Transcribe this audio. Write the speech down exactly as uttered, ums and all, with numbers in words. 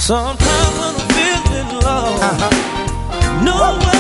Sometimes when I'm feeling low, uh-huh. no one